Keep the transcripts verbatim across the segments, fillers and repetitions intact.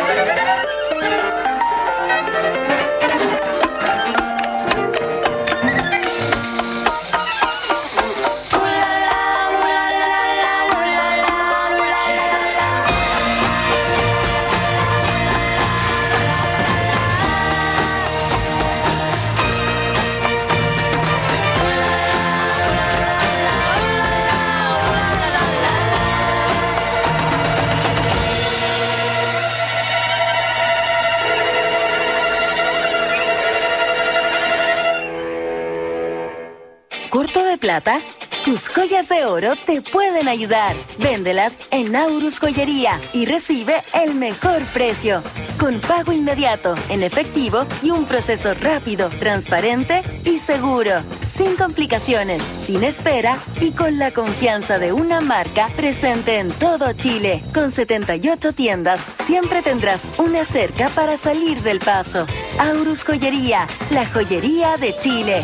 ¿Corto de plata? Tus joyas de oro te pueden ayudar. Véndelas en Aurus Joyería y recibe el mejor precio. Con pago inmediato, en efectivo y un proceso rápido, transparente y seguro. Sin complicaciones, sin espera y con la confianza de una marca presente en todo Chile. Con setenta y ocho tiendas, siempre tendrás una cerca para salir del paso. Aurus Joyería, la joyería de Chile.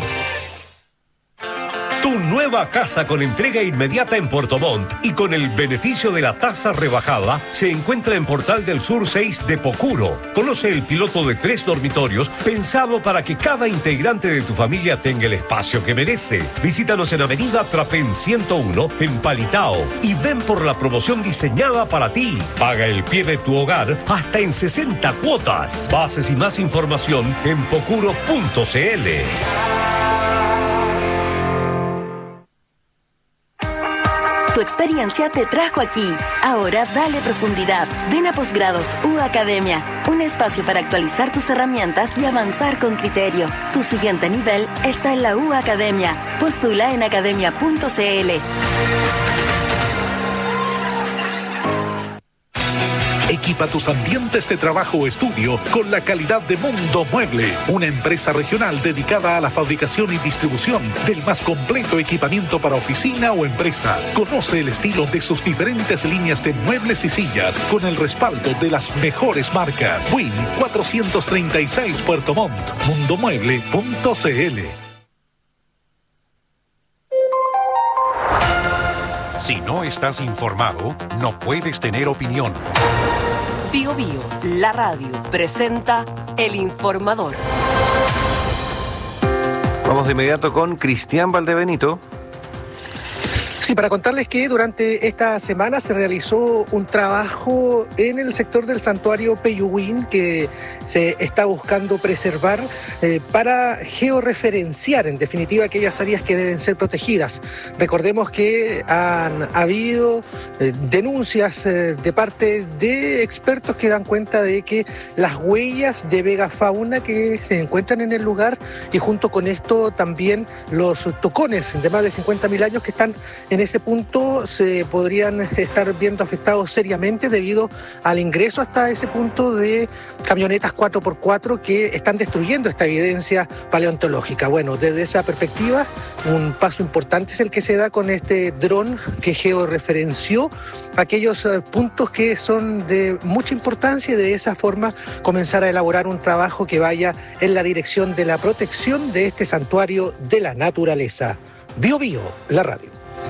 Tu nueva casa con entrega inmediata en Puerto Montt y con el beneficio de la tasa rebajada se encuentra en Portal del Sur seis de Pocuro. Conoce el piloto de tres dormitorios pensado para que cada integrante de tu familia tenga el espacio que merece. Visítanos en Avenida Trapén ciento uno en Palitao y ven por la promoción diseñada para ti. Paga el pie de tu hogar hasta en sesenta cuotas. Bases y más información en pocuro punto cl. Tu experiencia te trajo aquí. Ahora dale profundidad. Ven a Posgrados U Academia. Un espacio para actualizar tus herramientas y avanzar con criterio. Tu siguiente nivel está en la U Academia. Postula en academia punto cl. Equipa tus ambientes de trabajo o estudio con la calidad de Mundo Mueble, una empresa regional dedicada a la fabricación y distribución del más completo equipamiento para oficina o empresa. Conoce el estilo de sus diferentes líneas de muebles y sillas con el respaldo de las mejores marcas. Win cuatrocientos treinta y seis Puerto Montt, mundo mueble punto cl. Si no estás informado, no puedes tener opinión. Bio Bio, la radio, presenta El Informador. Vamos de inmediato con Cristian Valdebenito. Sí, para contarles que durante esta semana se realizó un trabajo en el sector del santuario Peyuguín que se está buscando preservar eh, para georreferenciar, en definitiva, aquellas áreas que deben ser protegidas. Recordemos que han habido eh, denuncias eh, de parte de expertos que dan cuenta de que las huellas de megafauna que se encuentran en el lugar y junto con esto también los tocones de más de cincuenta mil años que están en ese punto se podrían estar viendo afectados seriamente debido al ingreso hasta ese punto de camionetas cuatro por cuatro que están destruyendo esta evidencia paleontológica. Bueno, desde esa perspectiva, un paso importante es el que se da con este dron que georreferenció aquellos puntos que son de mucha importancia y de esa forma comenzar a elaborar un trabajo que vaya en la dirección de la protección de este santuario de la naturaleza. Bio Bio, la radio.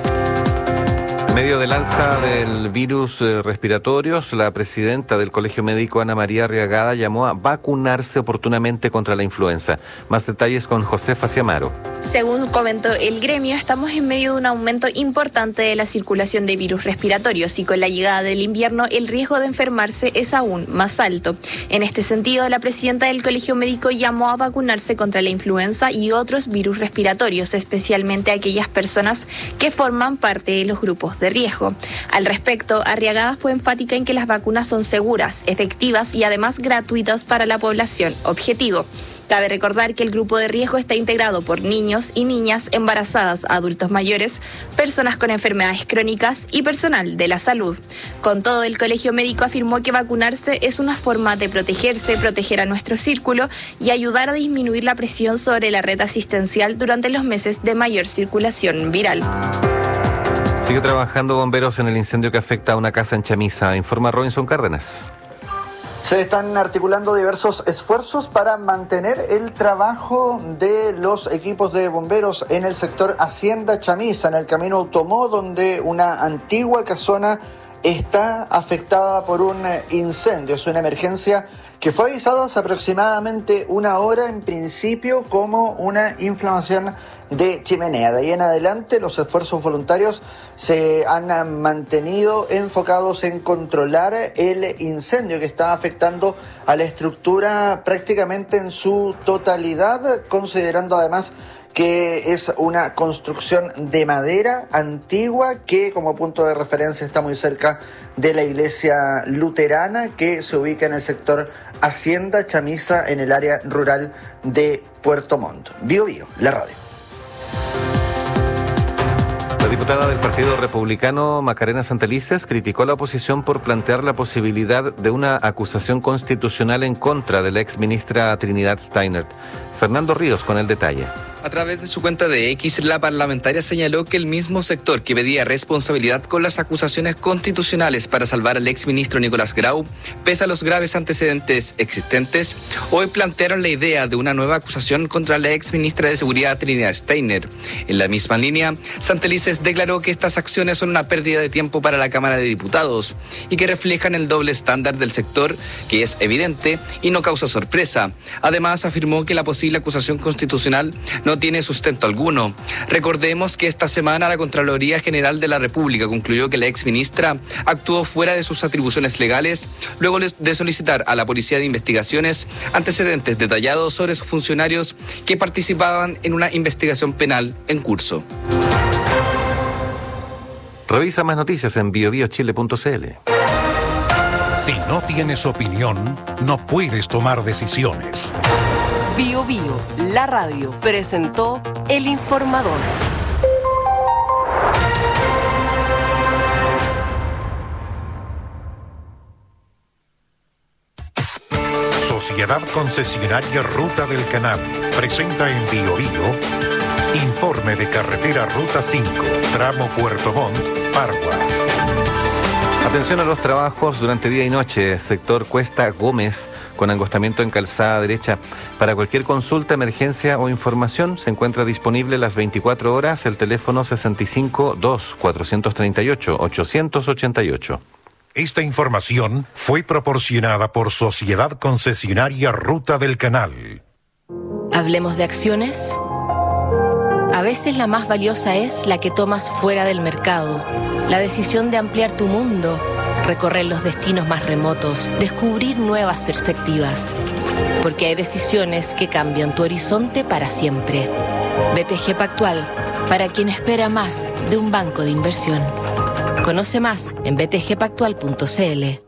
En medio del alza del virus eh, respiratorios, la presidenta del Colegio Médico, Ana María Arriagada, llamó a vacunarse oportunamente contra la influenza. Más detalles con Josefa Ciamaro. Según comentó el gremio, estamos en medio de un aumento importante de la circulación de virus respiratorios y con la llegada del invierno el riesgo de enfermarse es aún más alto. En este sentido, la presidenta del Colegio Médico llamó a vacunarse contra la influenza y otros virus respiratorios, especialmente a aquellas personas que forman parte de los grupos de riesgo. Al respecto, Arriagada fue enfática en que las vacunas son seguras, efectivas y además gratuitas para la población objetivo. Cabe recordar que el grupo de riesgo está integrado por niños y niñas, embarazadas, adultos mayores, personas con enfermedades crónicas y personal de la salud. Con todo, el Colegio Médico afirmó que vacunarse es una forma de protegerse, proteger a nuestro círculo y ayudar a disminuir la presión sobre la red asistencial durante los meses de mayor circulación viral. Sigue trabajando bomberos en el incendio que afecta a una casa en Chamisa, informa Robinson Cárdenas. Se están articulando diversos esfuerzos para mantener el trabajo de los equipos de bomberos en el sector Hacienda Chamisa, en el camino Automó, donde una antigua casona está afectada por un incendio. Es una emergencia que fue avisada hace aproximadamente una hora, en principio como una inflamación de chimenea. De ahí en adelante los esfuerzos voluntarios se han mantenido enfocados en controlar el incendio que está afectando a la estructura prácticamente en su totalidad, considerando además que es una construcción de madera antigua que como punto de referencia está muy cerca de la iglesia luterana que se ubica en el sector Hacienda Chamisa en el área rural de Puerto Montt. Bio Bio, la radio. La diputada del Partido Republicano, Macarena Santelices, criticó a la oposición por plantear la posibilidad de una acusación constitucional en contra de la ex ministra Trinidad Steiner. Fernando Ríos con el detalle. A través de su cuenta de X, la parlamentaria señaló que el mismo sector que pedía responsabilidad con las acusaciones constitucionales para salvar al exministro Nicolás Grau, pese a los graves antecedentes existentes, hoy plantearon la idea de una nueva acusación contra la exministra de Seguridad Trinidad Steiner. En la misma línea, Santelices declaró que estas acciones son una pérdida de tiempo para la Cámara de Diputados y que reflejan el doble estándar del sector, que es evidente y no causa sorpresa. Además, afirmó que la posible acusación constitucional no tiene sustento alguno. Recordemos que esta semana la Contraloría General de la República concluyó que la exministra actuó fuera de sus atribuciones legales luego de solicitar a la Policía de Investigaciones antecedentes detallados sobre sus funcionarios que participaban en una investigación penal en curso. Revisa más noticias en bio bio chile punto c l. Si no tienes opinión, no puedes tomar decisiones. Bio Bio, la radio, presentó El Informador. Sociedad Concesionaria Ruta del Canal presenta en Bio Bio informe de carretera Ruta cinco, tramo Puerto Montt, Pargua. Atención a los trabajos durante día y noche, sector Cuesta Gómez, con angostamiento en calzada derecha. Para cualquier consulta, emergencia o información, se encuentra disponible las veinticuatro horas el teléfono sesenta y cinco, dos, cuatrocientos treinta y ocho, ochocientos ochenta y ocho. Esta información fue proporcionada por Sociedad Concesionaria Ruta del Canal. Hablemos de acciones. A veces la más valiosa es la que tomas fuera del mercado. La decisión de ampliar tu mundo, recorrer los destinos más remotos, descubrir nuevas perspectivas. Porque hay decisiones que cambian tu horizonte para siempre. B T G Pactual, para quien espera más de un banco de inversión. Conoce más en b t g pactual punto c l.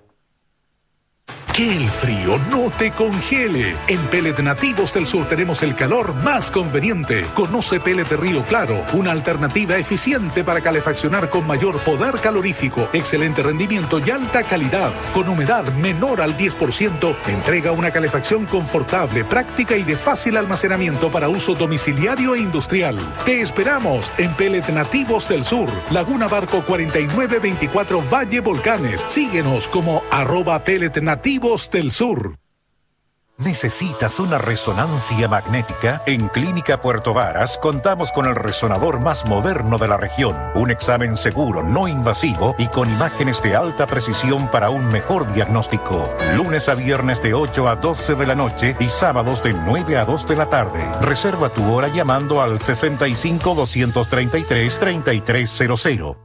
Que el frío no te congele. En Pellet Nativos del Sur tenemos el calor más conveniente. Conoce Pellet Río Claro, una alternativa eficiente para calefaccionar con mayor poder calorífico, excelente rendimiento y alta calidad. Con humedad menor al diez por ciento, entrega una calefacción confortable, práctica y de fácil almacenamiento para uso domiciliario e industrial. Te esperamos en Pellet Nativos del Sur, Laguna Barco cuarenta y nueve veinticuatro Valle Volcanes. Síguenos como arroba Pellet Nativos del Sur. ¿Necesitas una resonancia magnética? En Clínica Puerto Varas contamos con el resonador más moderno de la región. Un examen seguro, no invasivo y con imágenes de alta precisión para un mejor diagnóstico. Lunes a viernes de ocho a doce de la noche y sábados de nueve a dos de la tarde. Reserva tu hora llamando al sesenta y cinco, doscientos treinta y tres, treinta y tres cero cero.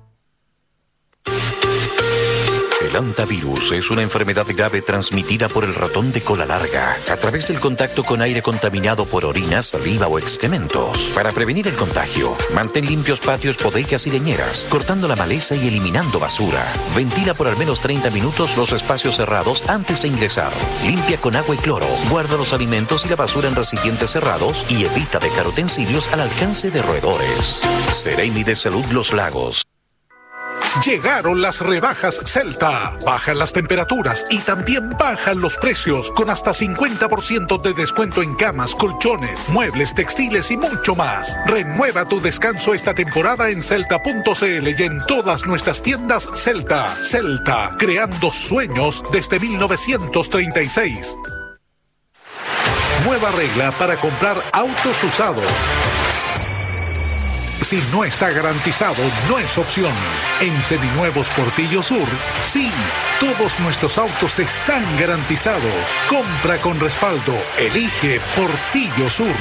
El hantavirus es una enfermedad grave transmitida por el ratón de cola larga a través del contacto con aire contaminado por orina, saliva o excrementos. Para prevenir el contagio, mantén limpios patios, bodegas y leñeras, cortando la maleza y eliminando basura. Ventila por al menos treinta minutos los espacios cerrados antes de ingresar. Limpia con agua y cloro. Guarda los alimentos y la basura en recipientes cerrados y evita dejar utensilios al alcance de roedores. Seremi de Salud Los Lagos. Llegaron las rebajas Celta. Bajan las temperaturas y también bajan los precios con hasta cincuenta por ciento de descuento en camas, colchones, muebles, textiles y mucho más. Renueva tu descanso esta temporada en celta punto c l y en todas nuestras tiendas Celta. Celta, creando sueños desde mil novecientos treinta y seis. Nueva regla para comprar autos usados. Si no está garantizado, no es opción. En Seminuevos Portillo Sur, sí. Todos nuestros autos están garantizados. Compra con respaldo. Elige Portillo Sur.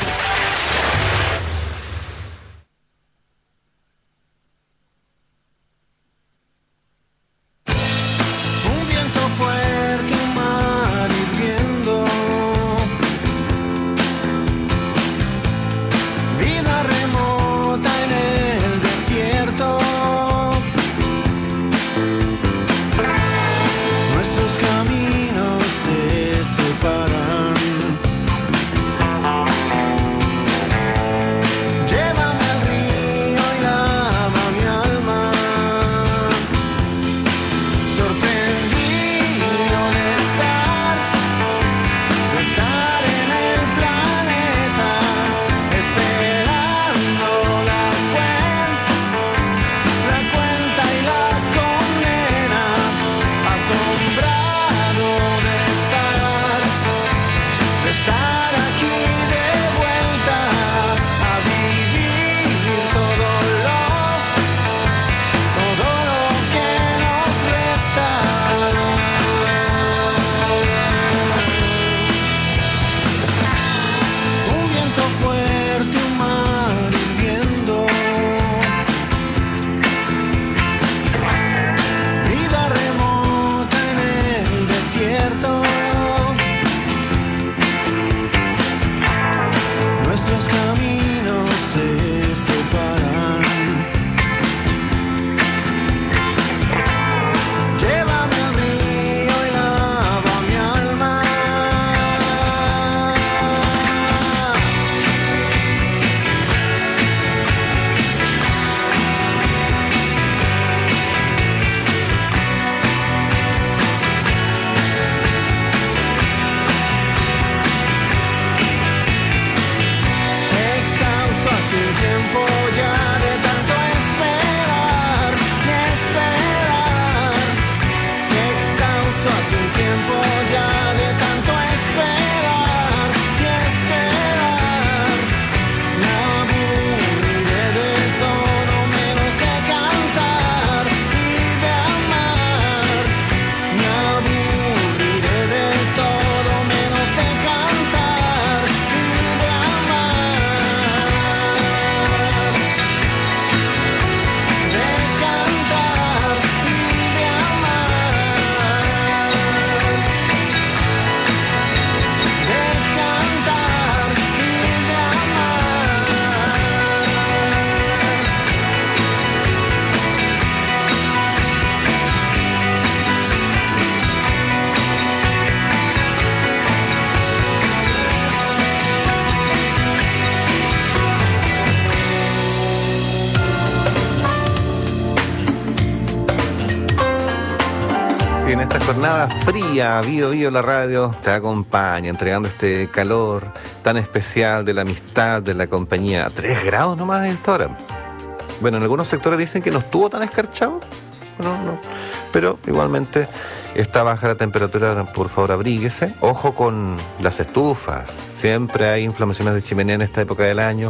Jornada fría, Bío Bío la radio te acompaña, entregando este calor tan especial de la amistad, de la compañía. Tres grados nomás a esta hora. Bueno, en algunos sectores dicen que no estuvo tan escarchado, no, no. Pero igualmente está baja la temperatura, por favor abríguese. Ojo con las estufas, siempre hay inflamaciones de chimenea en esta época del año.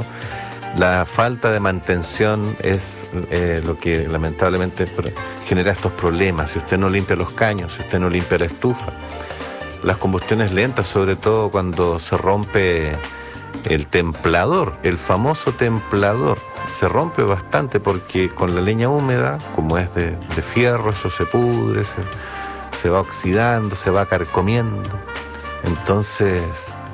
La falta de mantención es eh, lo que lamentablemente genera estos problemas. Si usted no limpia los caños, si usted no limpia la estufa, las combustiones lentas, sobre todo cuando se rompe el templador, el famoso templador, se rompe bastante porque con la leña húmeda, como es de, de fierro, eso se pudre, se, se va oxidando, se va carcomiendo. Entonces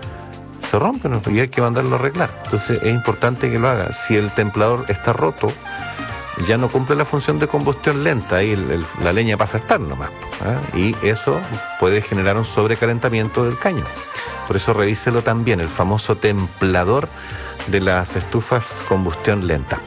se rompe, ¿no? Y hay que mandarlo a arreglar. Entonces es importante que lo haga. Si el templador está roto, ya no cumple la función de combustión lenta, ahí el, el, la leña pasa a estar nomás, ¿eh? Y eso puede generar un sobrecalentamiento del caño. Por eso revíselo también, el famoso templador de las estufas combustión lenta.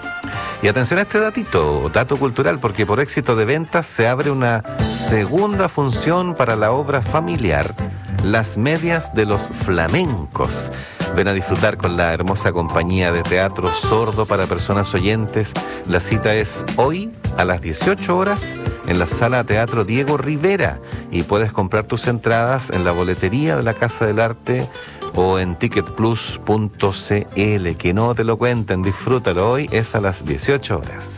Y atención a este datito, dato cultural, porque por éxito de ventas se abre una segunda función para la obra familiar, Las Medias de los Flamencos. Ven a disfrutar con la hermosa compañía de teatro sordo para personas oyentes. La cita es hoy a las dieciocho horas en la Sala Teatro Diego Rivera. Y puedes comprar tus entradas en la boletería de la Casa del Arte o en ticket plus punto c l. Que no te lo cuenten, disfrútalo. Hoy es a las dieciocho horas.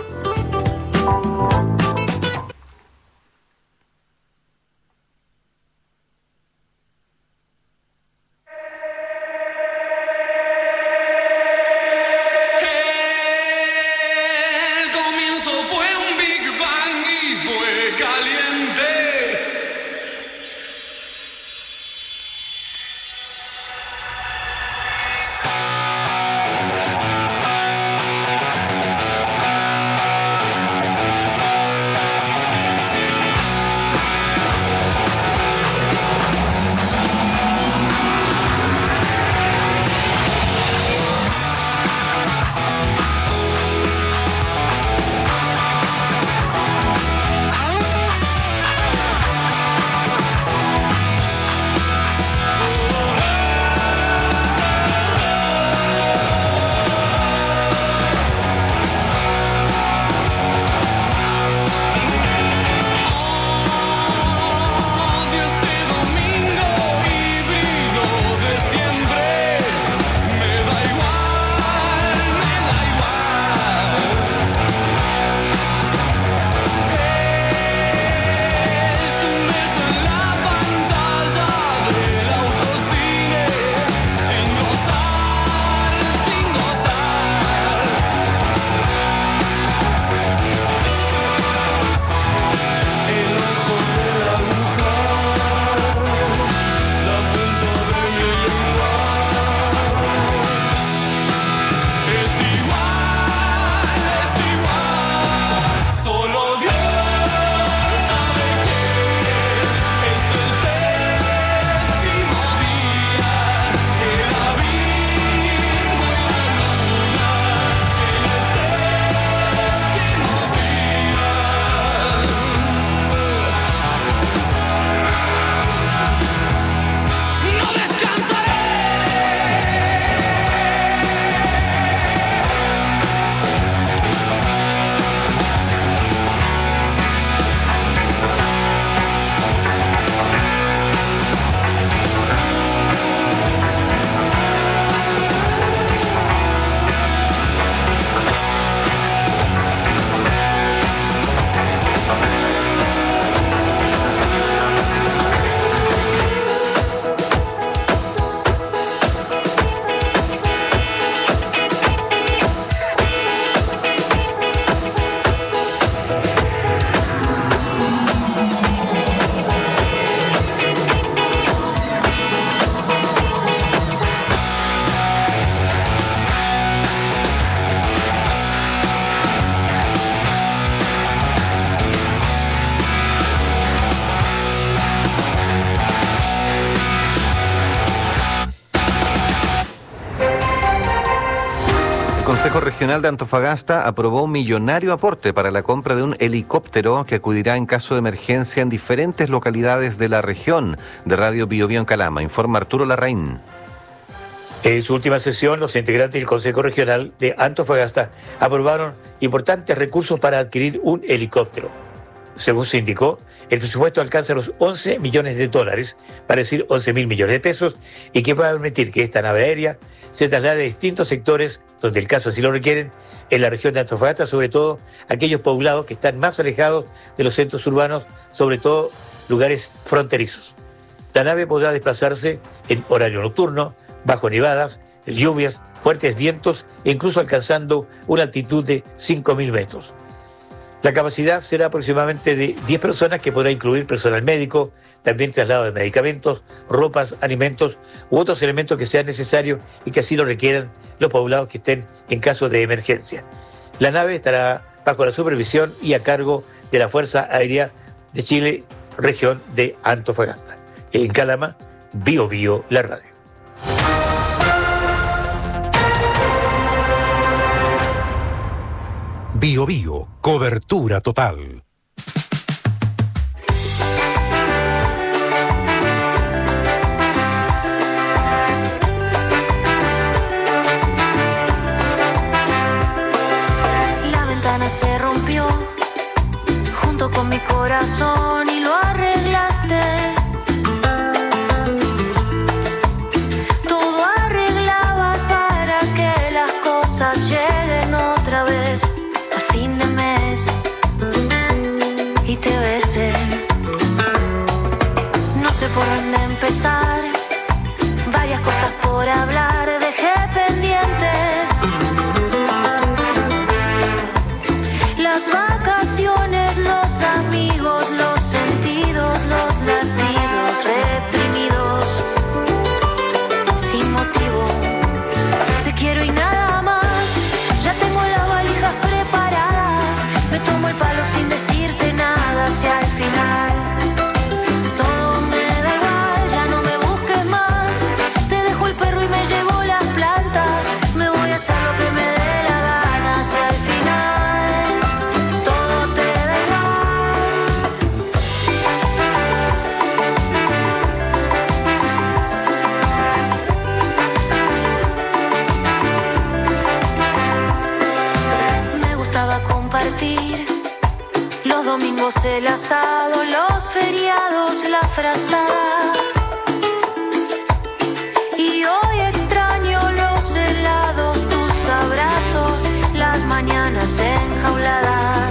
El Consejo Regional de Antofagasta aprobó un millonario aporte para la compra de un helicóptero que acudirá en caso de emergencia en diferentes localidades de la región. De Radio Bio Bio en Calama, informa Arturo Larraín. En su última sesión, los integrantes del Consejo Regional de Antofagasta aprobaron importantes recursos para adquirir un helicóptero. Según se indicó, el presupuesto alcanza los once millones de dólares, para decir once mil millones de pesos, y que va a permitir que esta nave aérea se traslade a distintos sectores, donde el caso así lo requieren, en la región de Antofagasta, sobre todo aquellos poblados que están más alejados de los centros urbanos, sobre todo lugares fronterizos. La nave podrá desplazarse en horario nocturno, bajo nevadas, lluvias, fuertes vientos e incluso alcanzando una altitud de cinco mil metros. La capacidad será aproximadamente de diez personas, que podrá incluir personal médico, también traslado de medicamentos, ropas, alimentos u otros elementos que sean necesarios y que así lo requieran los poblados que estén en caso de emergencia. La nave estará bajo la supervisión y a cargo de la Fuerza Aérea de Chile, región de Antofagasta. En Calama, Bio Bio, la radio. Bio Bio, cobertura total. La ventana se rompió junto con sé por dónde empezar. Varias cosas por hablar, dejé pendientes. Las vacaciones, los amigos, los sentidos, los latidos reprimidos. Sin motivo, te quiero y nada más. Ya tengo las valijas preparadas. Me tomo el palo sin decirte nada hacia el final. Todo me da igual, ya no me busques más. Te dejo el perro y me llevo las plantas. Me voy a hacer lo que me dé la gana hacia el final. Todo te da igual. Me gustaba compartir los domingos el asado, los feriados la frazada. Y hoy extraño los helados, tus abrazos, las mañanas enjauladas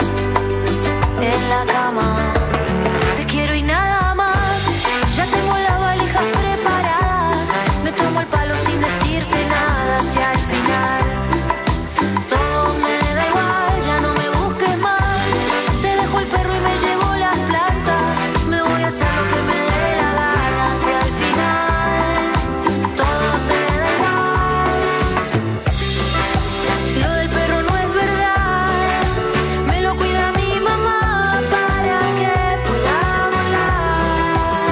en la cama. Te quiero y nada más. Ya tengo las valijas preparadas. Me tomo el palo sin decirte nada hacia el final. Todo me da igual, ya no me busques más. Te dejo el perro y me llevo las plantas. Me voy a hacer lo que me dé la gana hacia el final. Todo te da igual. Lo del perro no es verdad. Me lo cuida mi mamá para que pueda volar.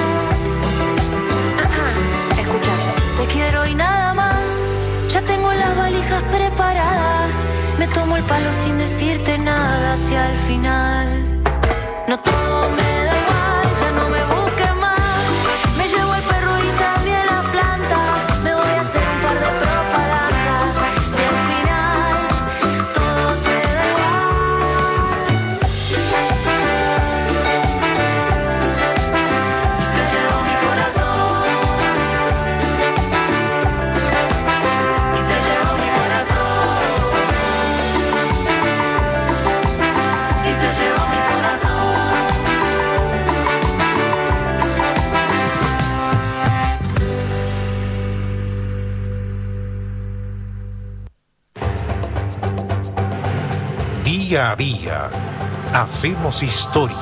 Escucha, te quiero y nada más. Ya tengo las valijas preparadas. Me tomo el palo sin decirte nada hacia el final. No todo me da igual, ya no me busques más. Me llevo el perro y también las plantas. Me voy a hacer un par de propagandas. Si al final todo te da igual. Se llevó mi corazón. Y se llevó mi corazón. Y se llevó mi corazón. Día a día, hacemos historia.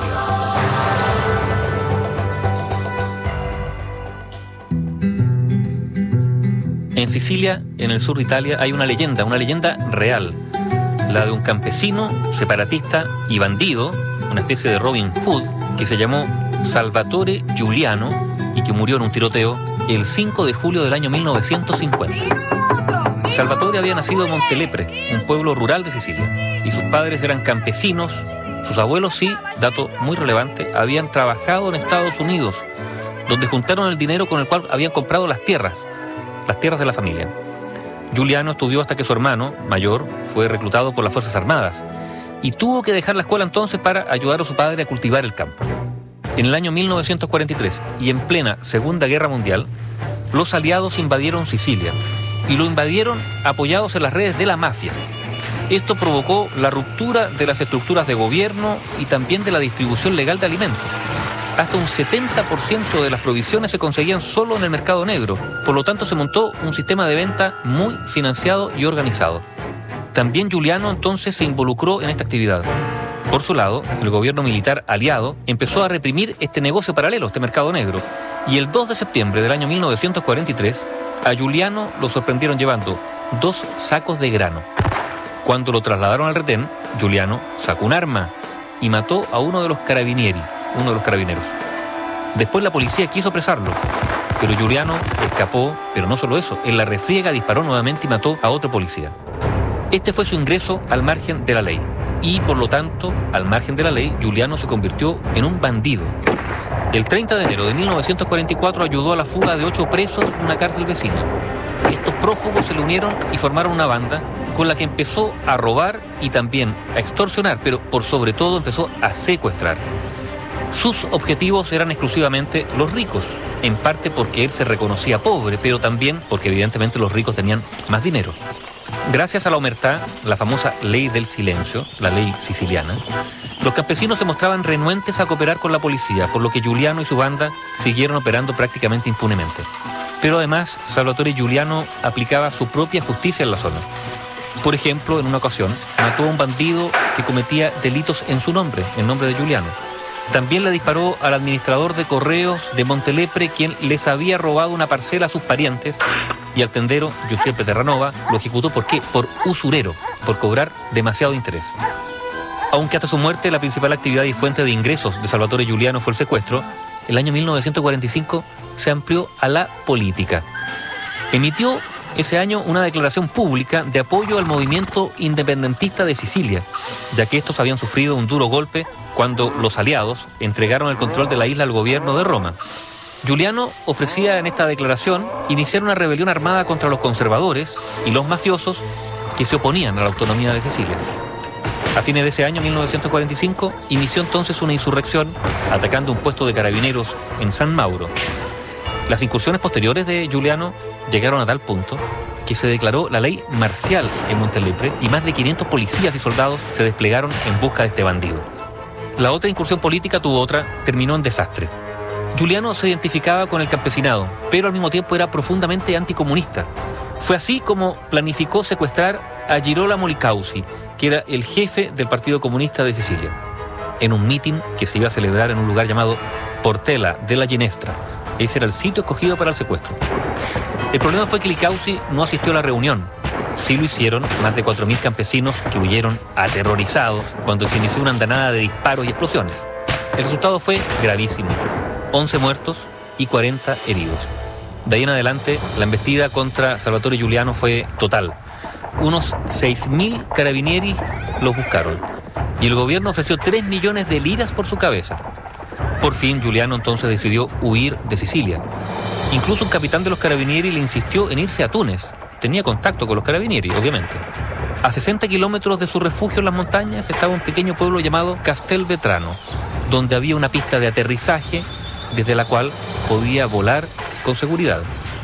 En Sicilia, en el sur de Italia, hay una leyenda, una leyenda real. La de un campesino, separatista y bandido, una especie de Robin Hood, que se llamó Salvatore Giuliano y que murió en un tiroteo el cinco de julio del año mil novecientos cincuenta. Salvatore había nacido en Montelepre, un pueblo rural de Sicilia, y sus padres eran campesinos. Sus abuelos, sí, dato muy relevante, habían trabajado en Estados Unidos, donde juntaron el dinero con el cual habían comprado las tierras, las tierras de la familia. Giuliano estudió hasta que su hermano, mayor, fue reclutado por las Fuerzas Armadas y tuvo que dejar la escuela entonces para ayudar a su padre a cultivar el campo. En el año mil novecientos cuarenta y tres, y en plena Segunda Guerra Mundial, los aliados invadieron Sicilia y lo invadieron apoyados en las redes de la mafia. Esto provocó la ruptura de las estructuras de gobierno y también de la distribución legal de alimentos. Hasta un setenta por ciento de las provisiones se conseguían solo en el mercado negro. Por lo tanto, se montó un sistema de venta muy financiado y organizado. También Giuliano entonces se involucró en esta actividad. Por su lado, el gobierno militar aliado empezó a reprimir este negocio paralelo, este mercado negro. Y el dos de septiembre del año mil novecientos cuarenta y tres, a Giuliano lo sorprendieron llevando dos sacos de grano. Cuando lo trasladaron al retén, Giuliano sacó un arma y mató a uno de los carabinieri, uno de los carabineros. Después la policía quiso apresarlo, pero Giuliano escapó, pero no solo eso, en la refriega disparó nuevamente y mató a otro policía. Este fue su ingreso al margen de la ley, y por lo tanto, al margen de la ley, Giuliano se convirtió en un bandido. El treinta de enero de mil novecientos cuarenta y cuatro ayudó a la fuga de ocho presos de una cárcel vecina. Estos prófugos se le unieron y formaron una banda con la que empezó a robar y también a extorsionar, pero por sobre todo empezó a secuestrar. Sus objetivos eran exclusivamente los ricos, en parte porque él se reconocía pobre, pero también porque evidentemente los ricos tenían más dinero. Gracias a la omertá, la famosa ley del silencio, la ley siciliana, los campesinos se mostraban renuentes a cooperar con la policía, por lo que Giuliano y su banda siguieron operando prácticamente impunemente. Pero además, Salvatore Giuliano aplicaba su propia justicia en la zona. Por ejemplo, en una ocasión, mató a un bandido que cometía delitos en su nombre, en nombre de Giuliano. También le disparó al administrador de correos de Montelepre, quien les había robado una parcela a sus parientes, y al tendero, Giuseppe Terranova, lo ejecutó ¿por qué? Por usurero, por cobrar demasiado interés. Aunque hasta su muerte la principal actividad y fuente de ingresos de Salvatore Giuliano fue el secuestro, el año mil novecientos cuarenta y cinco se amplió a la política. Emitió ese año una declaración pública de apoyo al movimiento independentista de Sicilia, ya que estos habían sufrido un duro golpe cuando los aliados entregaron el control de la isla al gobierno de Roma. Giuliano ofrecía en esta declaración iniciar una rebelión armada contra los conservadores y los mafiosos que se oponían a la autonomía de Sicilia. A fines de ese año, mil novecientos cuarenta y cinco, inició entonces una insurrección atacando un puesto de carabineros en San Mauro. Las incursiones posteriores de Giuliano llegaron a tal punto que se declaró la ley marcial en Montelepre y más de quinientos policías y soldados se desplegaron en busca de este bandido. La otra incursión política tuvo otra, terminó en desastre. Giuliano se identificaba con el campesinado, pero al mismo tiempo era profundamente anticomunista. Fue así como planificó secuestrar a Girolamo Licausi, que era el jefe del Partido Comunista de Sicilia, en un mitin que se iba a celebrar en un lugar llamado Portella della Ginestra. Ese era el sitio escogido para el secuestro. El problema fue que Licausi no asistió a la reunión. Sí lo hicieron más de cuatro mil campesinos que huyeron aterrorizados cuando se inició una andanada de disparos y explosiones. El resultado fue gravísimo. once muertos y cuarenta heridos. De ahí en adelante, la embestida contra Salvatore Giuliano fue total. Unos seis mil carabinieri los buscaron y el gobierno ofreció tres millones de liras por su cabeza. Por fin, Giuliano entonces decidió huir de Sicilia. Incluso un capitán de los carabinieri le insistió en irse a Túnez. Tenía contacto con los carabinieri, obviamente. A sesenta kilómetros de su refugio en las montañas estaba un pequeño pueblo llamado Castelvetrano, donde había una pista de aterrizaje desde la cual podía volar con seguridad.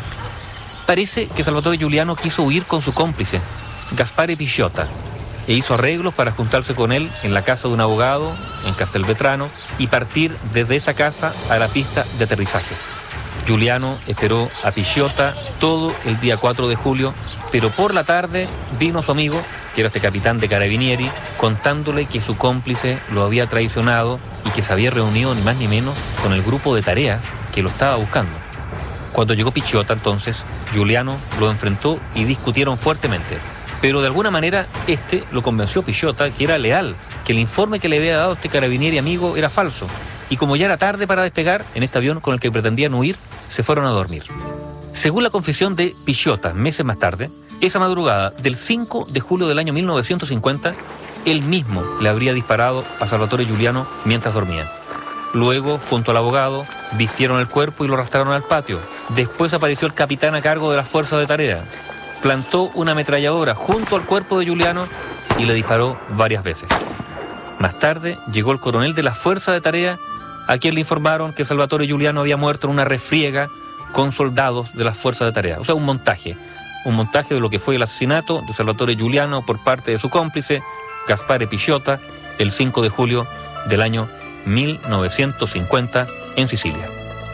Parece que Salvatore Giuliano quiso huir con su cómplice, Gaspare Pisciotta, e hizo arreglos para juntarse con él en la casa de un abogado en Castelvetrano y partir desde esa casa a la pista de aterrizajes. Giuliano esperó a Pisciotta todo el día cuatro de julio, pero por la tarde vino su amigo, que era este capitán de carabinieri, contándole que su cómplice lo había traicionado y que se había reunido ni más ni menos con el grupo de tareas que lo estaba buscando. Cuando llegó Pisciotta entonces, Giuliano lo enfrentó y discutieron fuertemente. Pero de alguna manera este lo convenció a Pisciotta que era leal, que el informe que le había dado este carabinieri amigo era falso. Y como ya era tarde para despegar, en este avión con el que pretendían huir, se fueron a dormir. Según la confesión de Pisciotta, meses más tarde, esa madrugada del cinco de julio del año mil novecientos cincuenta, él mismo le habría disparado a Salvatore Giuliano mientras dormía. Luego, junto al abogado, vistieron el cuerpo y lo arrastraron al patio. Después apareció el capitán a cargo de las fuerzas de tarea. Plantó una ametralladora junto al cuerpo de Giuliano y le disparó varias veces. Más tarde llegó el coronel de la fuerza de tarea, a quien le informaron que Salvatore Giuliano había muerto en una refriega con soldados de las fuerzas de tarea. O sea, un montaje. Un montaje de lo que fue el asesinato de Salvatore Giuliano por parte de su cómplice, Gaspare Pisciotta, el cinco de julio del año mil novecientos cincuenta en Sicilia.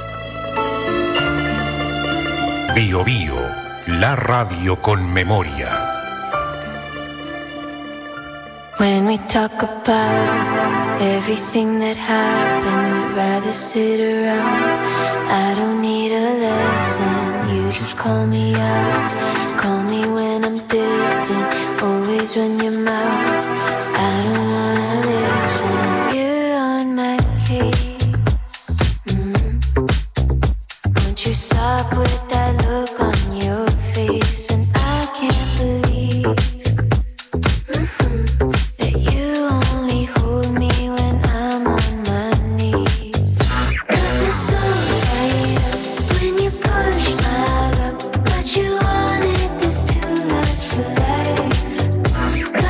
Bio Bio, la radio con memoria. When we talk about everything that happened, we'd rather sit around. I don't need a lesson, you just call me out. Call me when I'm distant, always run your mouth. I don't wanna listen, you're on my case. Mm-hmm. Won't you stop with that look on your face? And I can't believe But you wanted this to last for life.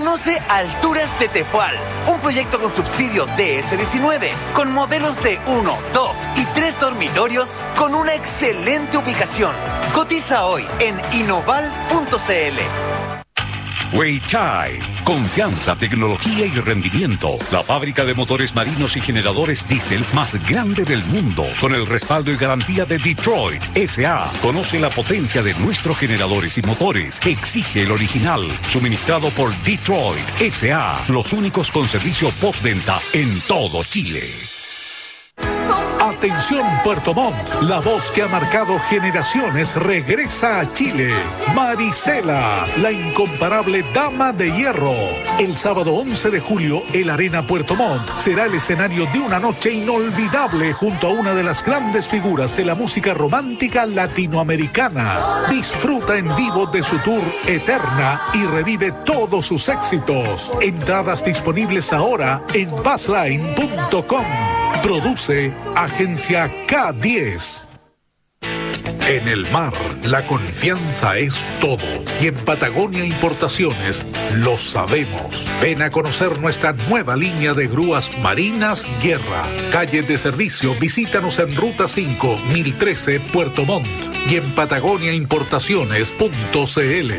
Conoce Alturas de Tepual, un proyecto con subsidio D S diecinueve, con modelos de uno, dos y tres dormitorios, con una excelente ubicación. Cotiza hoy en inoval punto c l. Weichai, confianza, tecnología y rendimiento. La fábrica de motores marinos y generadores diésel más grande del mundo, con el respaldo y garantía de Detroit S A Conoce la potencia de nuestros generadores y motores. Exige el original, suministrado por Detroit S A Los únicos con servicio postventa en todo Chile. Atención Puerto Montt, la voz que ha marcado generaciones regresa a Chile. Marisela, la incomparable dama de hierro. El sábado once de julio, el Arena Puerto Montt será el escenario de una noche inolvidable junto a una de las grandes figuras de la música romántica latinoamericana. Disfruta en vivo de su tour Eterna y revive todos sus éxitos. Entradas disponibles ahora en bassline punto com. Produce Agencia K diez. En el mar, la confianza es todo. Y en Patagonia Importaciones lo sabemos. Ven a conocer nuestra nueva línea de grúas marinas Guerra. Calle de servicio, visítanos en Ruta cinco, mil trece, Puerto Montt. Y en patagonia importaciones punto c l.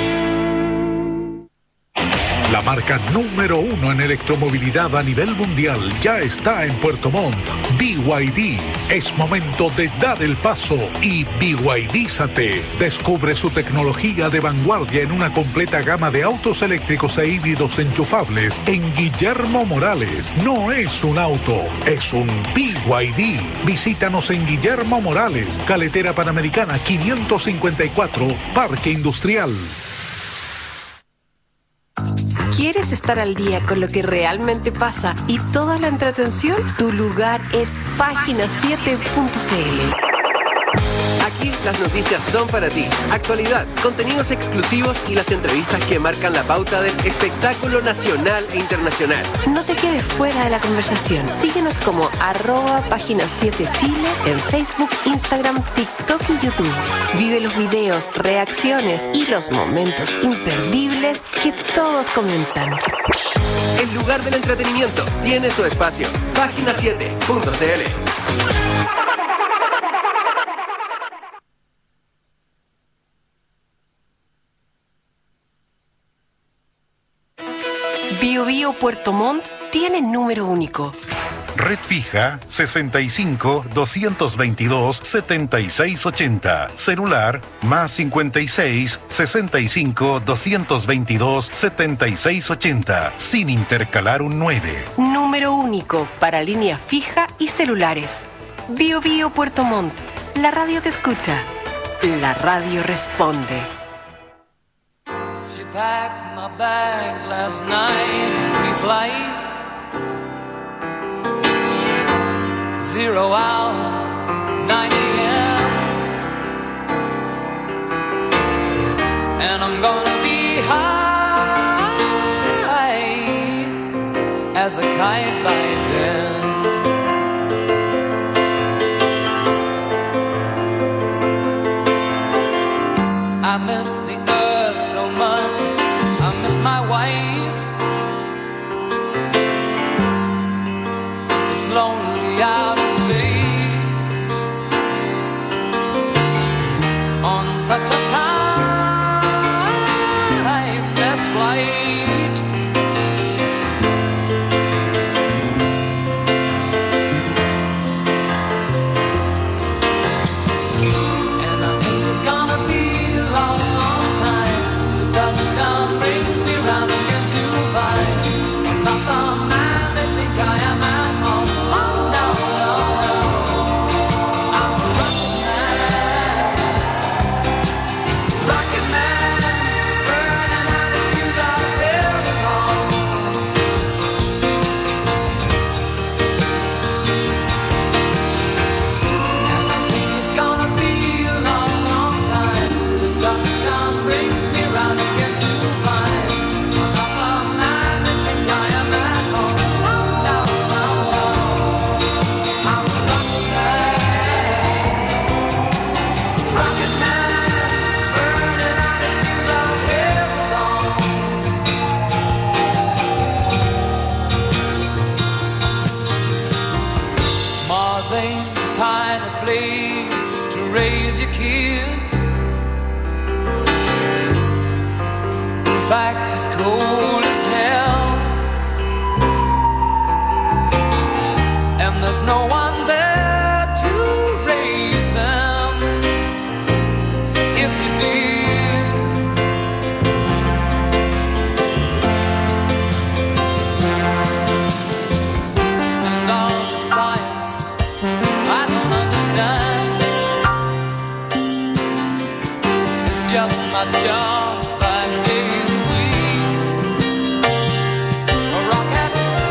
La marca número uno en electromovilidad a nivel mundial ya está en Puerto Montt. B Y D. Es momento de dar el paso y B Y D-zate. Descubre su tecnología de vanguardia en una completa gama de autos eléctricos e híbridos enchufables en Guillermo Morales. No es un auto, es un B Y D. Visítanos en Guillermo Morales, Carretera Panamericana quinientos cincuenta y cuatro, Parque Industrial. ¿Quieres estar al día con lo que realmente pasa y toda la entretención? Tu lugar es página siete punto c l. Aquí las noticias son para ti. Actualidad, contenidos exclusivos y las entrevistas que marcan la pauta del espectáculo nacional e internacional. No te quedes fuera de la conversación. Síguenos como arroba página siete Chile en Facebook, Instagram, TikTok y YouTube. Vive los videos, reacciones y los momentos imperdibles que todos comentan. El lugar del entretenimiento tiene su espacio. página siete punto c l. Bio Bio Puerto Montt tiene número único. Red fija sesenta y cinco, doscientos veintidós, setenta y seis ochenta. Celular más cincuenta y seis, sesenta y cinco, doscientos veintidós, setenta y seis ochenta. Sin intercalar un nueve. Número único para línea fija y celulares. Bio Bio Puerto Montt. La radio te escucha. La radio responde. She packed my bags last night, pre-flight. Zero hour, nine a.m. And I'm gonna be high as a kite by then. I miss the earth so much, I miss my wife. It's lonely out in space on such a timeless flight. crazy kids. In fact, it's cold as hell, and there's no one there to raise them if you did. And all the science I don't understand, it's just my job five days a week. A rocket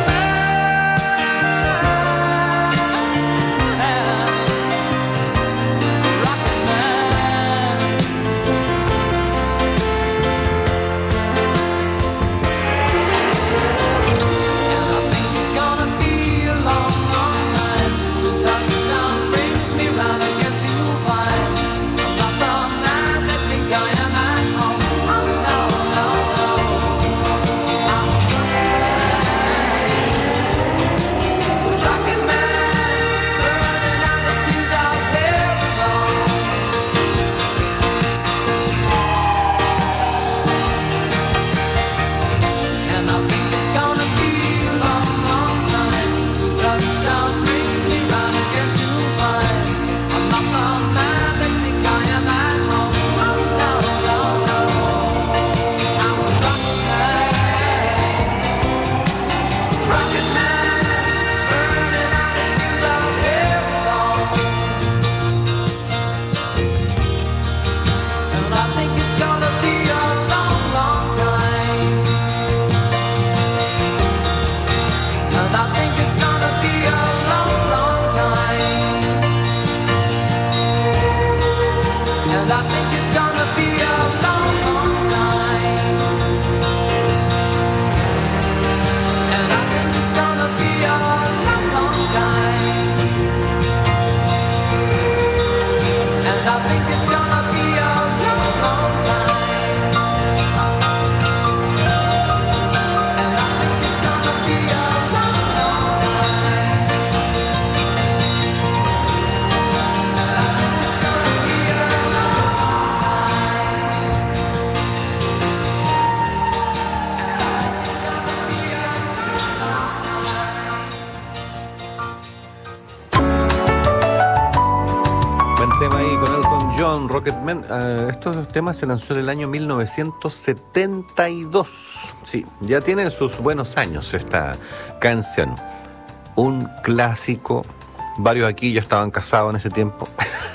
Rocketman, uh, estos temas se lanzó en el año mil novecientos setenta y dos. Sí, ya tiene sus buenos años esta canción. Un clásico. Varios aquí ya estaban casados en ese tiempo.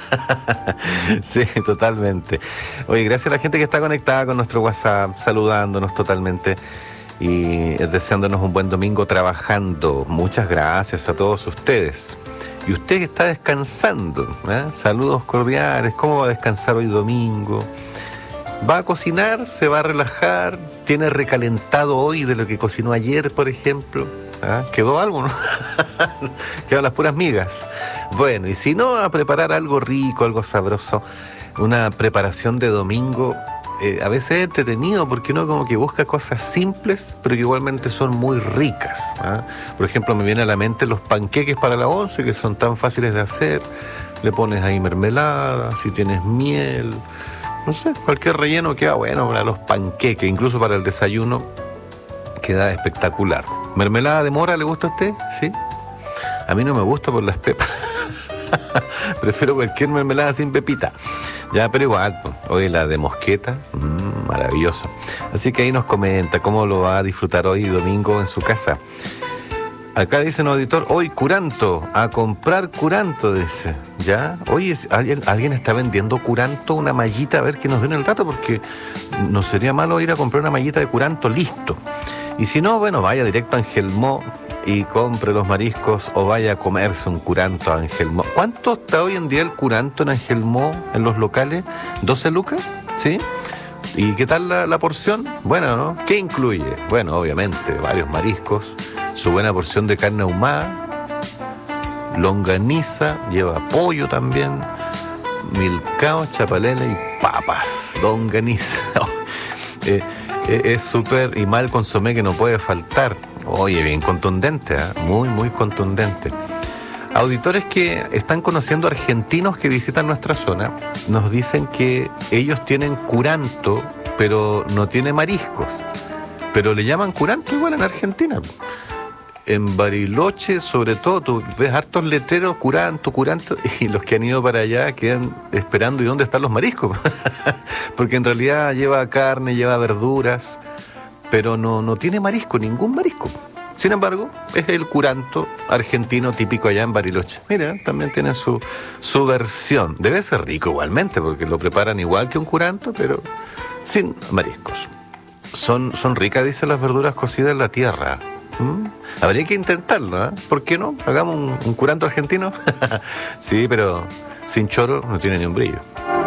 Sí, totalmente. Oye, gracias a la gente que está conectada con nuestro WhatsApp, saludándonos totalmente y deseándonos un buen domingo trabajando. Muchas gracias a todos ustedes. Y usted que está descansando, ¿eh? Saludos cordiales. ¿Cómo va a descansar hoy domingo? ¿Va a cocinar? ¿Se va a relajar? ¿Tiene recalentado hoy de lo que cocinó ayer, por ejemplo? ¿Ah? ¿Quedó algo, no? Quedan las puras migas. Bueno, y si no, a preparar algo rico, algo sabroso. Una preparación de domingo, eh, a veces es entretenido porque uno como que busca cosas simples, pero que igualmente son muy ricas. ¿Ah? Por ejemplo, me viene a la mente los panqueques para la once, que son tan fáciles de hacer. Le pones ahí mermelada, si tienes miel, no sé, cualquier relleno queda bueno para los panqueques, incluso para el desayuno queda espectacular. ¿Mermelada de mora le gusta a usted? ¿Sí? A mí no me gusta por las pepas. Prefiero cualquier mermelada sin pepita. Ya, pero igual, pues, hoy la de mosqueta, mmm, maravilloso. Así que ahí nos comenta cómo lo va a disfrutar hoy domingo en su casa. Acá dice un auditor, hoy curanto, a comprar curanto, dice. ¿Ya? Oye, ¿alguien, alguien está vendiendo curanto, una mallita? A ver que nos den el dato, porque no sería malo ir a comprar una mallita de curanto, listo. Y si no, bueno, vaya directo a Angelmó y compre los mariscos o vaya a comerse un curanto a Angelmó. ¿Cuánto está hoy en día el curanto en Angelmó, en los locales? ¿doce lucas? ¿Sí? ¿Y qué tal la, la porción? Bueno, ¿no? ¿Qué incluye? Bueno, obviamente, varios mariscos, su buena porción de carne ahumada, longaniza, lleva pollo también, milcao, chapalele y papas, longaniza. eh, eh, es súper, y mal consomé que no puede faltar. Oye, bien contundente, ¿eh? Muy, muy contundente. Auditores que están conociendo argentinos que visitan nuestra zona nos dicen que ellos tienen curanto, pero no tiene mariscos. Pero le llaman curanto igual en Argentina. En Bariloche, sobre todo, tú ves hartos letreros, curanto, curanto, y los que han ido para allá quedan esperando, ¿y dónde están los mariscos? Porque en realidad lleva carne, lleva verduras, pero no, no tiene marisco, ningún marisco. Sin embargo, es el curanto argentino típico allá en Bariloche. Mira, también tiene su, su versión. Debe ser rico igualmente, porque lo preparan igual que un curanto, pero sin mariscos. Son, son ricas, dicen, las verduras cocidas en la tierra. ¿Mm? Habría que intentarlo, ¿eh? ¿Por qué no? Hagamos un, un curanto argentino. Sí, pero sin choro no tiene ni un brillo.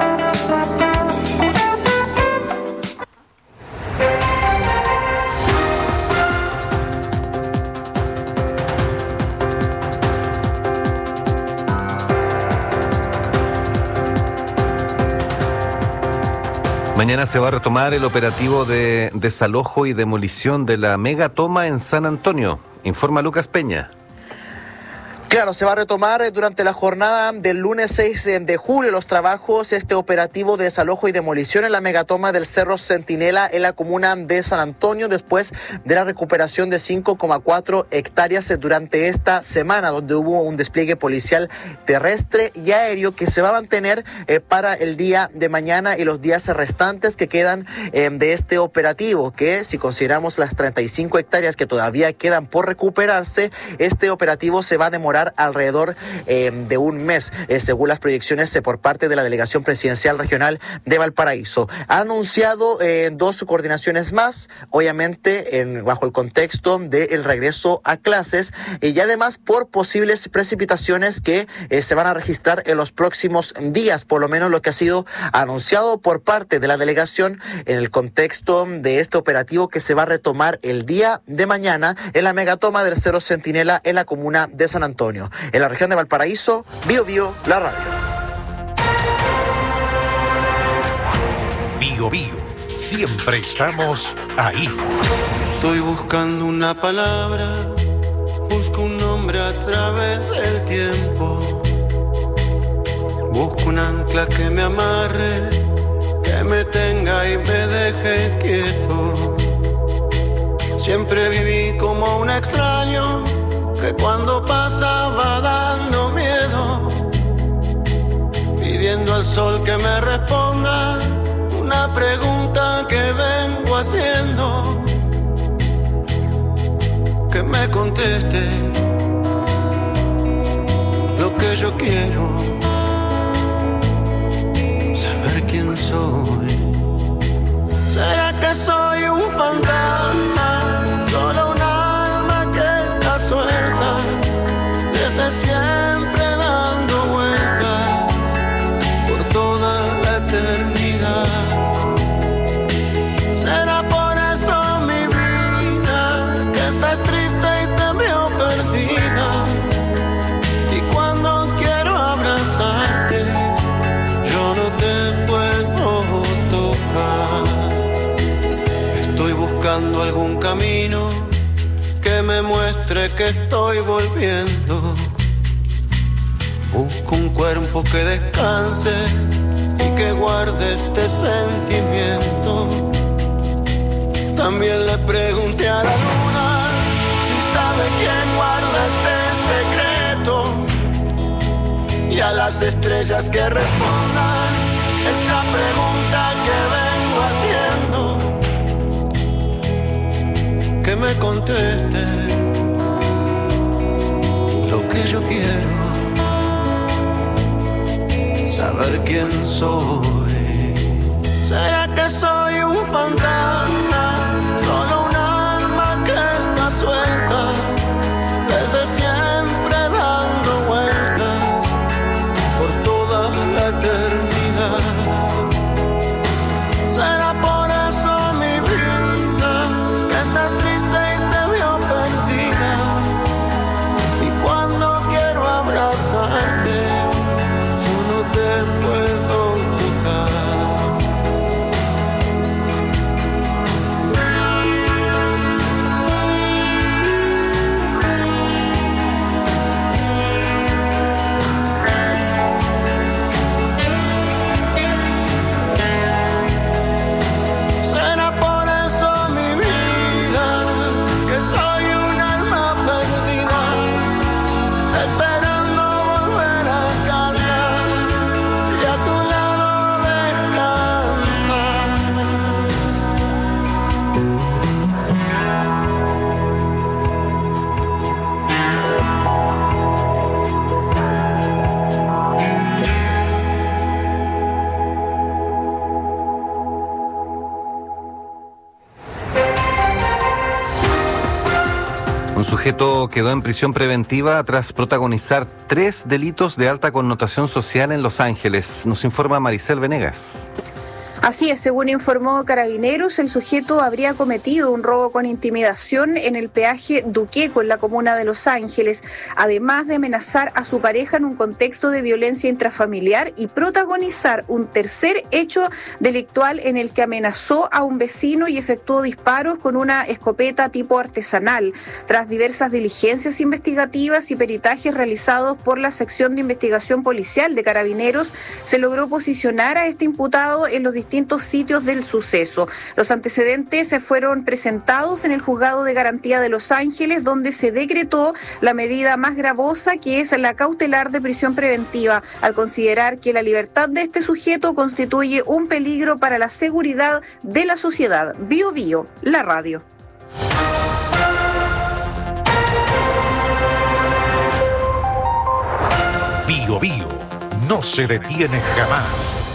Mañana se va a retomar el operativo de desalojo y demolición de la megatoma en San Antonio. Informa Lucas Peña. Claro, se va a retomar durante la jornada del lunes seis de julio los trabajos, este operativo de desalojo y demolición en la megatoma del Cerro Centinela en la comuna de San Antonio, después de la recuperación de cinco coma cuatro hectáreas durante esta semana, donde hubo un despliegue policial terrestre y aéreo que se va a mantener eh, para el día de mañana y los días restantes que quedan eh, de este operativo, que si consideramos las treinta y cinco hectáreas que todavía quedan por recuperarse, este operativo se va a demorar alrededor eh, de un mes, eh, según las proyecciones eh, por parte de la Delegación Presidencial Regional de Valparaíso. Ha anunciado eh, dos coordinaciones más, obviamente en, bajo el contexto del regreso a clases eh, y además por posibles precipitaciones que eh, se van a registrar en los próximos días, por lo menos lo que ha sido anunciado por parte de la delegación en el contexto de este operativo que se va a retomar el día de mañana en la megatoma del Cerro Centinela en la comuna de San Antonio. En la región de Valparaíso, Bio Bio, la radio. Bio Bio, siempre estamos ahí. Estoy buscando una palabra, busco un nombre a través del tiempo. Busco un ancla que me amarre, que me tenga y me deje quieto. Siempre viví como un extraño que cuando pasaba dando miedo, pidiendo al sol que me responda una pregunta que vengo haciendo, que me conteste lo que yo quiero, saber quién soy. ¿Será que soy un fantasma? Solo un alma que está suelta, desde siempre dando vueltas por toda la eternidad. ¿Será por eso mi vida que estás triste y te veo perdida? Y cuando quiero abrazarte, yo no te puedo tocar. Estoy buscando algún camino que me muestre que estoy volviendo. Busco un cuerpo que descanse y que guarde este sentimiento. También le pregunté a la luna si sabe quién guarda este secreto, y a las estrellas que respondan esta pregunta que vengo haciendo, que me conteste lo que yo quiero, saber quién soy. ¿Será que soy un fantasma? Solo un alma que está suelta, desde siempre dando vueltas por toda la eternidad. ¿Será por eso mi vida que estás triste y te veo perdida? Y cuando quiero abrazarte, yo no te puedo tocar. Un sujeto quedó en prisión preventiva tras protagonizar tres delitos de alta connotación social en Los Ángeles. Nos informa Maricel Venegas. Así es, según informó Carabineros, el sujeto habría cometido un robo con intimidación en el peaje Duqueco, en la comuna de Los Ángeles, además de amenazar a su pareja en un contexto de violencia intrafamiliar y protagonizar un tercer hecho delictual en el que amenazó a un vecino y efectuó disparos con una escopeta tipo artesanal. Tras diversas diligencias investigativas y peritajes realizados por la sección de investigación policial de Carabineros, se logró posicionar a este imputado en los distintos distintos sitios del suceso. Los antecedentes se fueron presentados en el Juzgado de Garantía de Los Ángeles, donde se decretó la medida más gravosa, que es la cautelar de prisión preventiva, al considerar que la libertad de este sujeto constituye un peligro para la seguridad de la sociedad. Bio Bio, la radio. Bio Bio no se detiene jamás.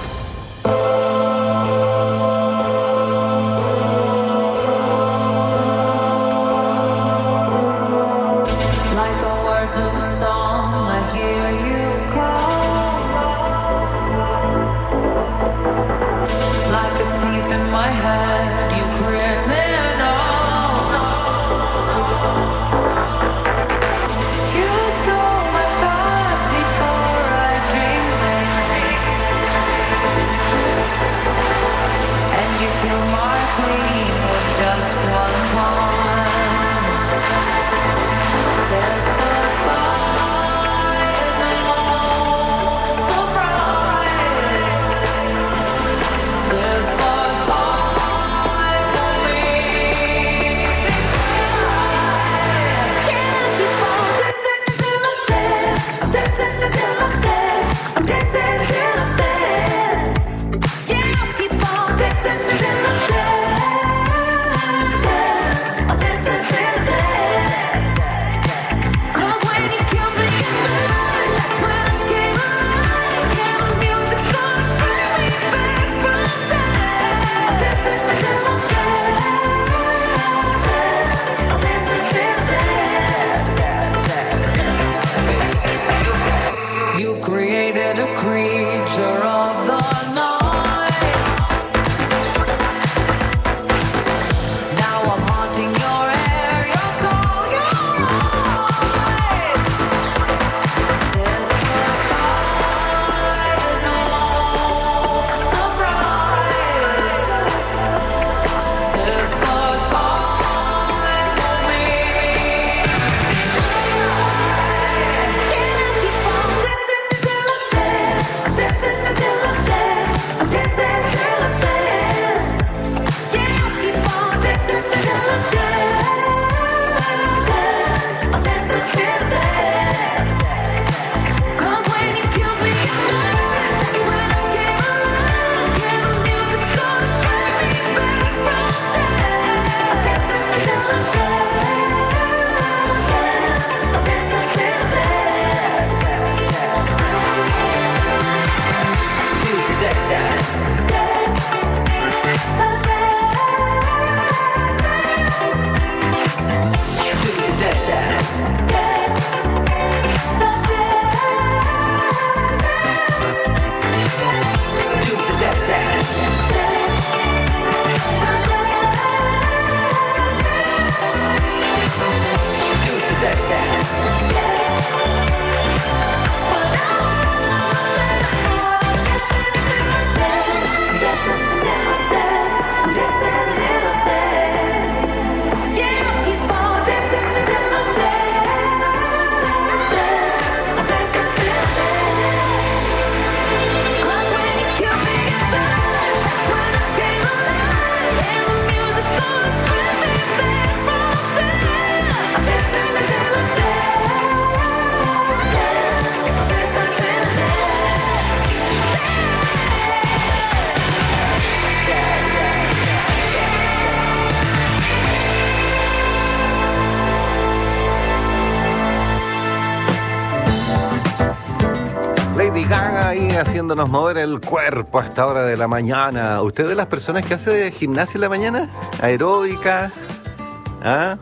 Lady Gaga ahí haciéndonos mover el cuerpo a esta hora de la mañana. ¿Usted es de las personas que hace gimnasia en la mañana? ¿Aeróbica? ¿Ah?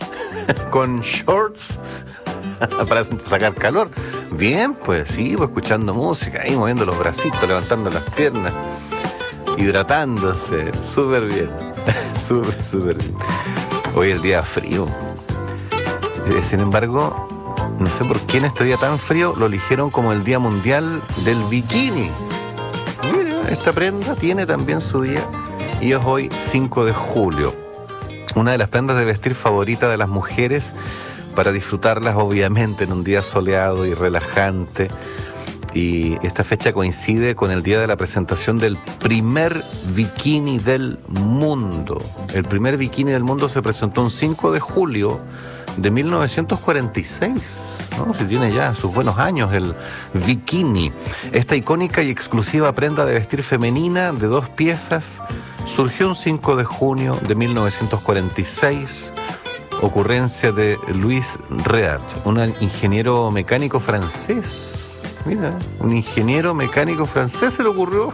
con shorts para sacar calor. Bien, pues sí, pues escuchando música, ahí moviendo los bracitos, levantando las piernas, hidratándose, súper bien, súper, súper bien. Hoy el día frío. Eh, sin embargo, no sé por qué en este día tan frío lo eligieron como el Día Mundial del Bikini. Mira, esta prenda tiene también su día y es hoy cinco de julio. Una de las prendas de vestir favorita de las mujeres para disfrutarlas obviamente en un día soleado y relajante. Y esta fecha coincide con el día de la presentación del primer bikini del mundo. El primer bikini del mundo se presentó un cinco de julio de mil novecientos cuarenta y seis. ¿No? Si tiene ya sus buenos años el bikini. Esta icónica y exclusiva prenda de vestir femenina de dos piezas surgió un cinco de junio de mil novecientos cuarenta y seis, ocurrencia de Louis Reard, un ingeniero mecánico francés. Mira, un ingeniero mecánico francés se le ocurrió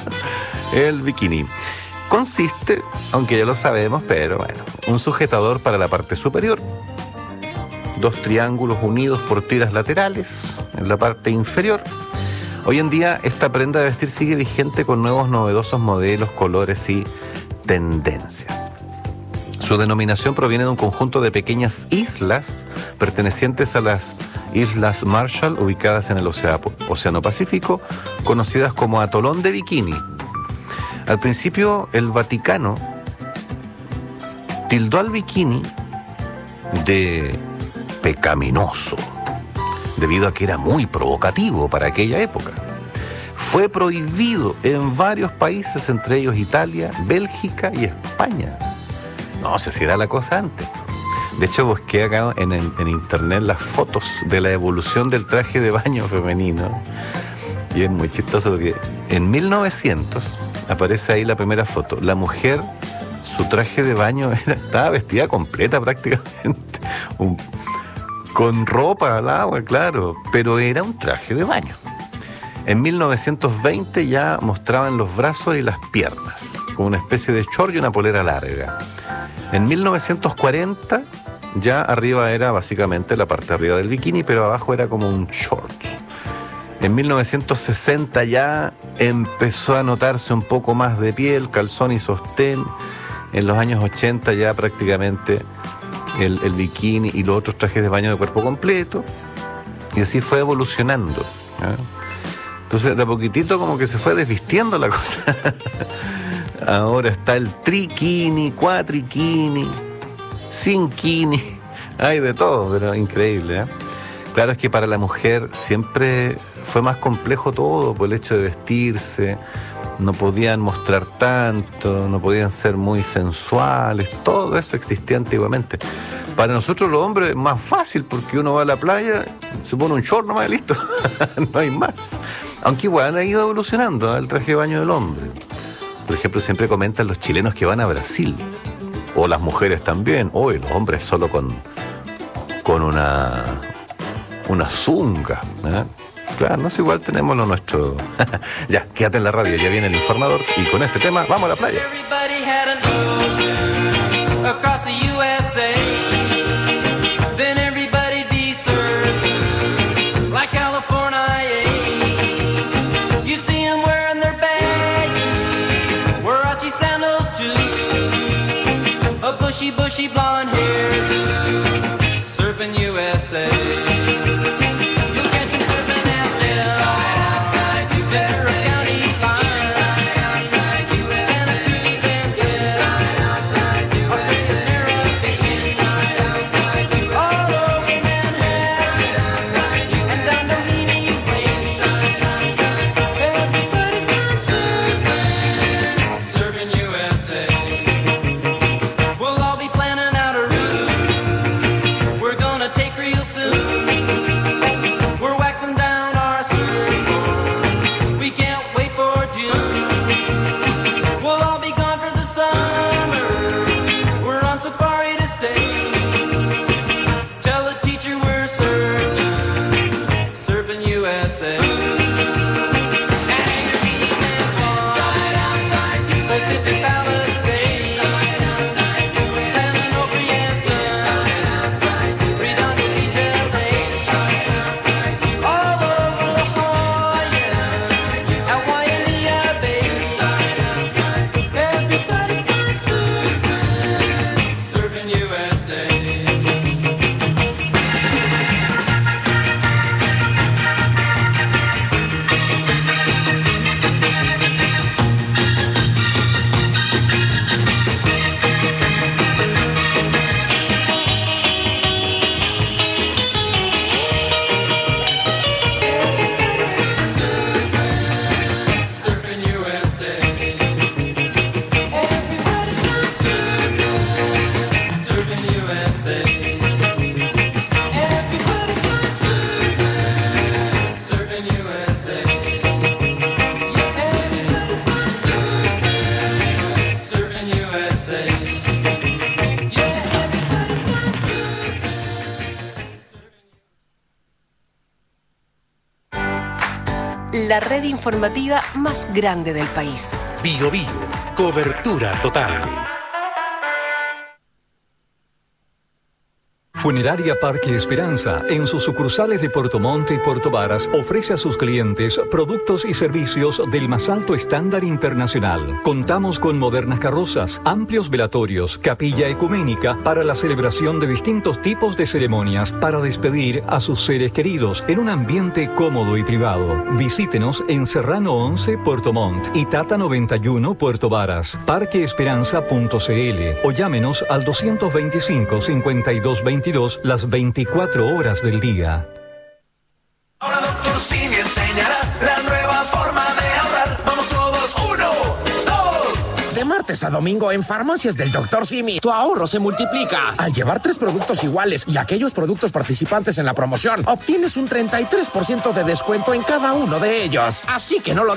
el bikini. Consiste, aunque ya lo sabemos, pero bueno, un sujetador para la parte superior, dos triángulos unidos por tiras laterales en la parte inferior. Hoy en día esta prenda de vestir sigue vigente con nuevos novedosos modelos, colores y tendencias. Su denominación proviene de un conjunto de pequeñas islas pertenecientes a las Islas Marshall, ubicadas en el Océano Pacífico, conocidas como atolón de Bikini. Al principio, el Vaticano tildó al bikini de pecaminoso, debido a que era muy provocativo para aquella época. Fue prohibido en varios países, entre ellos Italia, Bélgica y España. No sé si era la cosa antes. De hecho, busqué acá en, en, en internet las fotos de la evolución del traje de baño femenino. Y es muy chistoso porque en mil novecientos aparece ahí la primera foto. La mujer, su traje de baño era, estaba vestida completa prácticamente. Un, con ropa al agua, claro. Pero era un traje de baño. En mil novecientos veinte ya mostraban los brazos y las piernas, con una especie de short y una polera larga. En mil novecientos cuarenta ya arriba era básicamente la parte de arriba del bikini, pero abajo era como un short. En mil novecientos sesenta ya empezó a notarse un poco más de piel, calzón y sostén. En los años ochenta ya prácticamente el, el bikini y los otros trajes de baño de cuerpo completo. Y así fue evolucionando, ¿eh? Entonces de a poquitito como que se fue desvistiendo la cosa. Ahora está el trikini, cuatrikini, cinkini, hay de todo, pero increíble, ¿eh? Claro, es que para la mujer siempre fue más complejo todo por el hecho de vestirse, no podían mostrar tanto, no podían ser muy sensuales, todo eso existía antiguamente. Para nosotros los hombres es más fácil porque uno va a la playa, se pone un short nomás y listo, no hay más. Aunque igual ha ido evolucionando, ¿eh?, el traje de baño del hombre. Por ejemplo, siempre comentan los chilenos que van a Brasil, o las mujeres también, o los hombres solo con, con una, una zunga, ¿eh? Claro, no es igual, tenemos lo nuestro. Ya, quédate en la radio, ya viene el informador, y con este tema vamos a la playa. Bushy, bushy blonde hair, surfing U S A. You'll catch him surfing out there, inside, outside U S A. County line, inside, outside U S A. Santa Cruz and inside, outside U S A. Australia's Caribbean, inside, outside U S A. All over Manhattan, outside U S A. And down to Lena, Ukraine, inside, outside. Everybody's gone surfing, surfing U S A. We'll all be planning out a route la red informativa más grande del país. Bio Bio, cobertura total. Funeraria Parque Esperanza, en sus sucursales de Puerto Montt y Puerto Varas, ofrece a sus clientes productos y servicios del más alto estándar internacional. Contamos con modernas carrozas, amplios velatorios, capilla ecuménica para la celebración de distintos tipos de ceremonias para despedir a sus seres queridos en un ambiente cómodo y privado. Visítenos en Serrano once, Puerto Montt y Tata noventa y uno, Puerto Varas. parque esperanza punto c l o llámenos al doscientos veinticinco, cincuenta y dos veintidós las veinticuatro horas del día. Ahora doctor Simi enseñará la nueva forma de ahorrar. Vamos todos, uno, dos. De martes a domingo en Farmacias del doctor Simi, tu ahorro se multiplica. Al llevar tres productos iguales y aquellos productos participantes en la promoción, obtienes un treinta y tres por ciento de descuento en cada uno de ellos. Así que no lo